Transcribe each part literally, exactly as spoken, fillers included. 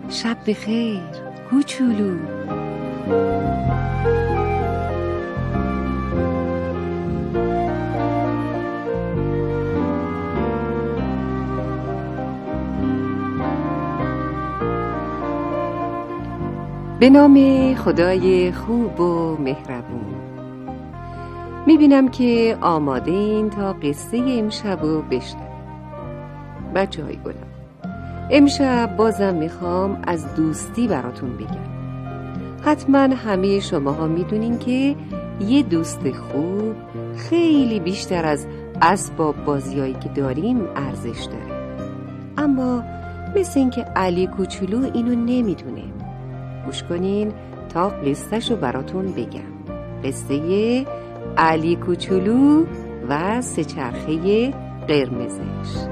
شب بخیر کوچولو. به نام خدای خوب و مهربون. میبینم که آماده این تا قصه امشب رو بشنویم. بچه های گلم، امشب بازم میخوام از دوستی براتون بگم. حتما همه شماها میدونین که یه دوست خوب خیلی بیشتر از اسباب بازیایی که داریم ارزش داره. اما مثل این که علی کوچولو اینو نمیدونه. گوش کنین تا قصه‌شو براتون بگم. قصه علی کوچولو و سه چرخه قرمزش.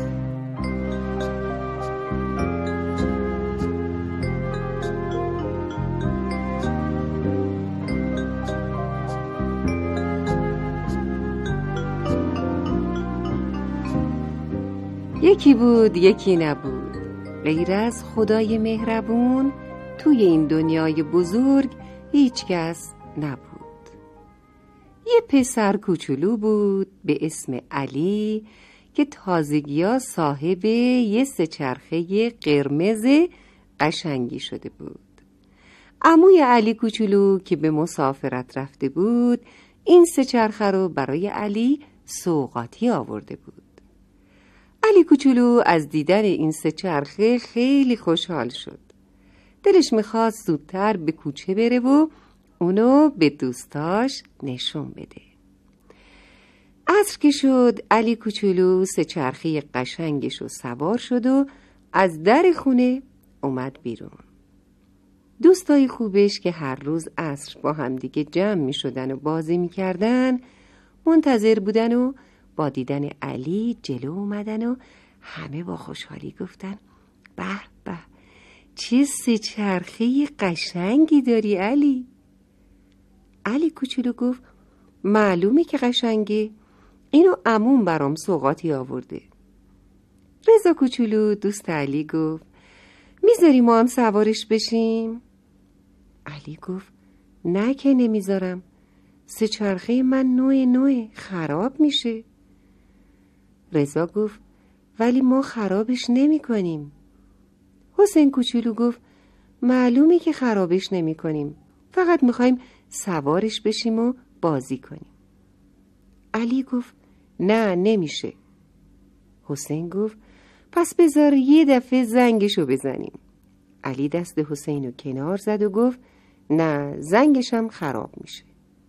یکی بود یکی نبود، غیر از خدای مهربون توی این دنیای بزرگ هیچ کس نبود. یه پسر کوچولو بود به اسم علی که تازگی‌ها صاحب یه سه چرخه قرمز قشنگی شده بود. عموی علی کوچولو که به مسافرت رفته بود این سه چرخه رو برای علی سوغاتی آورده بود. علی کوچولو از دیدن این سه چرخه خیلی خوشحال شد. دلش میخواست زودتر به کوچه بره و اونو به دوستاش نشون بده. عصر که شد علی کوچولو سه چرخه قشنگش رو سوار شد و از در خونه اومد بیرون. دوستای خوبش که هر روز عصر با هم دیگه جمع میشدن و بازی میکردن منتظر بودن و با دیدن علی جلو اومدن و همه با خوشحالی گفتن به به چه سه چرخه قشنگی داری علی. علی کوچولو گفت معلومه که قشنگه، اینو عموم برام سوغاتی آورده. رضا کوچولو دوست علی گفت میذاری ما هم سوارش بشیم؟ علی گفت نه که نمیذارم، سه چرخه من نوع نوع خراب میشه. رضا گفت ولی ما خرابش نمی کنیم. حسین کوچولو گفت معلومه که خرابش نمی کنیم، فقط میخوایم سوارش بشیم و بازی کنیم. علی گفت نه نمیشه. حسین گفت پس بذار یه دفعه زنگشو بزنیم. علی دست حسین رو کنار زد و گفت نه زنگشم خراب میشه.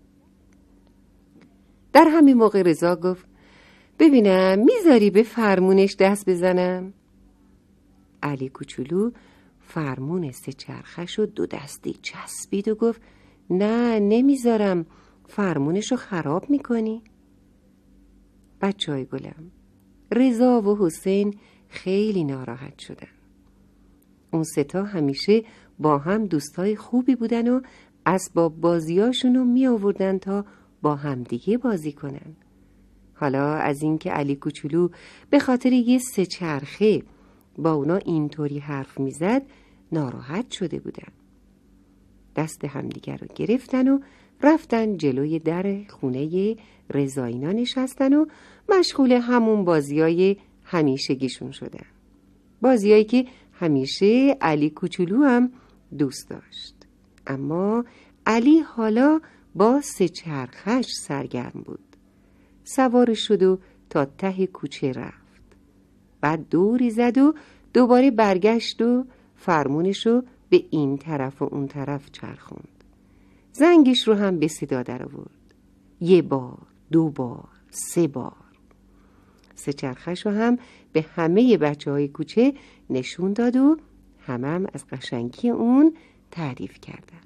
در همین موقع رضا گفت ببینم میذاری به فرمونش دست بزنم؟ علی کوچولو فرمون سه چرخش رو دو دستی چسبید و گفت نه نمیذارم، فرمونش رو خراب میکنی. بچه های گلم، رضا و حسین خیلی ناراحت شدن. اون سه تا همیشه با هم دوستای خوبی بودن و اسباب بازیاشون رو می آوردن تا با هم دیگه بازی کنن. حالا از این که علی کوچولو به خاطر یه سه چرخه با اونا اینطوری حرف میزد ناراحت شده بودن. دست همدیگر رو گرفتن و رفتن جلوی در خونه رضایینا نشستن و مشغول همون بازیای همیشگیشون شدن. بازیایی که همیشه علی کوچولو هم دوست داشت. اما علی حالا با سه چرخش سرگرم بود. سوار شد و تا ته کوچه رفت. بعد دوری زد و دوباره برگشت و فرمونشو به این طرف و اون طرف چرخوند. زنگش رو هم به صدا در آورد. یه بار، دو بار، سه بار. سه چرخش رو هم به همه بچه های کوچه نشون داد و همه هم از قشنگی اون تعریف کردن.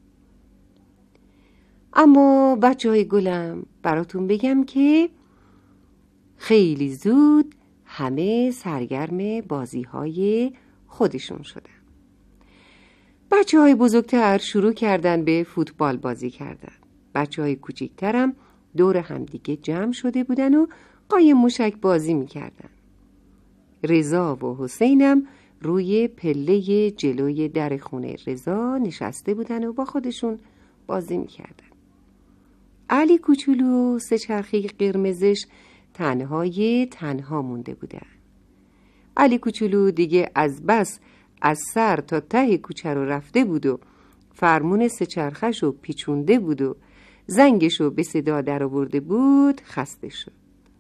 اما بچه های گلم براتون بگم که خیلی زود همه سرگرم بازی های خودشون شدن. بچه های بزرگتر شروع کردن به فوتبال بازی کردن. بچه های کوچیکترم دور همدیگه جمع شده بودن و قایم موشک بازی میکردن. رضا و حسینم روی پله جلوی در خونه رضا نشسته بودن و با خودشون بازی میکردن. علی کوچولو و سه چرخه قرمزش تنهای تنها مونده بودن. علی کوچولو دیگه از بس از سر تا ته کوچه رو رفته بود و فرمون سه چرخش رو پیچونده بود و زنگش رو به صدا در آورده بود، خسته شد.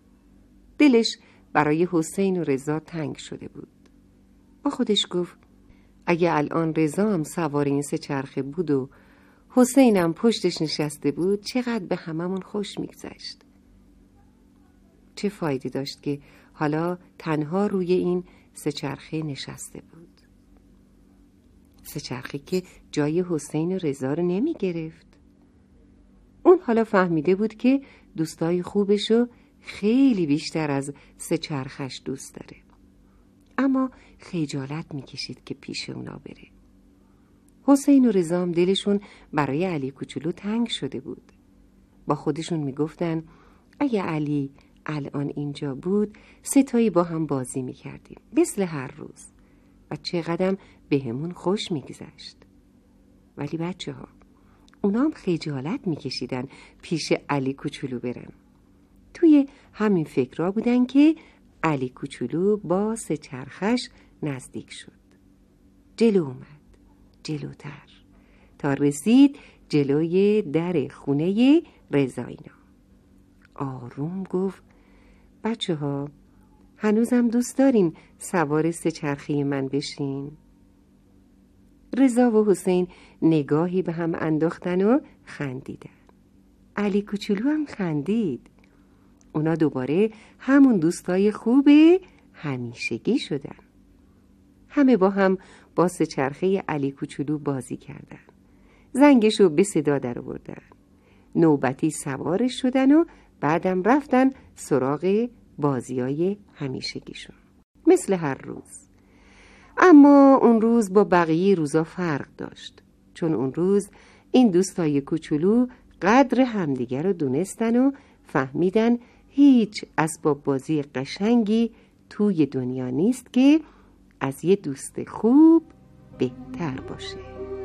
دلش برای حسین و رضا تنگ شده بود. با خودش گفت اگه الان رضا هم سوار این سه چرخه بود و حسینم پشتش نشسته بود، چقدر به هممون خوش میگذشت. چه فایده داشت که حالا تنها روی این سه چرخه نشسته بود. سه چرخه که جای حسین و رضا رو نمی گرفت. اون حالا فهمیده بود که دوستای خوبشو خیلی بیشتر از سه چرخش دوست داره، اما خجالت میکشید که پیش اونا بره. حسین و رضا هم دلشون برای علی کوچولو تنگ شده بود. با خودشون میگفتن اگه علی الان اینجا بود ستایی با هم بازی میکردیم مثل هر روز و چقدر بهمون خوش میگذشت. ولی بچه ها اونا هم خجالت میکشیدن پیش علی کوچولو برن. توی همین فکرها بودن که علی کوچولو با سه چرخش نزدیک شد. جلو اومد، جلوتر، تا رسید جلوی در خونه رضا اینا. آروم گفت بچه ها هنوزم دوست دارین سوار سه چرخی من بشین؟ رضا و حسین نگاهی به هم انداختن و خندیدن. علی کوچولو هم خندید. اونا دوباره همون دوستای خوب همیشگی شدن. همه با هم با سه چرخه علی کوچولو بازی کردن. زنگشو به صدا در آوردن. نوبتی سوارش شدن و بعدم رفتن سراغ بازیای همیشگیشون مثل هر روز. اما اون روز با بقیه روزا فرق داشت، چون اون روز این دوستای کوچولو قدر همدیگر رو دونستن و فهمیدن هیچ اسباب بازی قشنگی توی دنیا نیست که از یه دوست خوب بهتر باشه.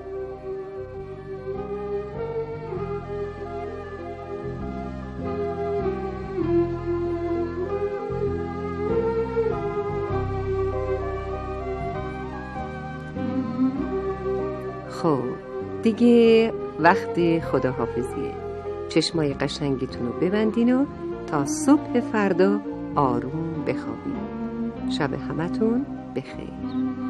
خب دیگه وقت خداحافظیه. چشمای قشنگتون رو ببندین و تا صبح فردا آروم بخوابین. شب همتون بخیر.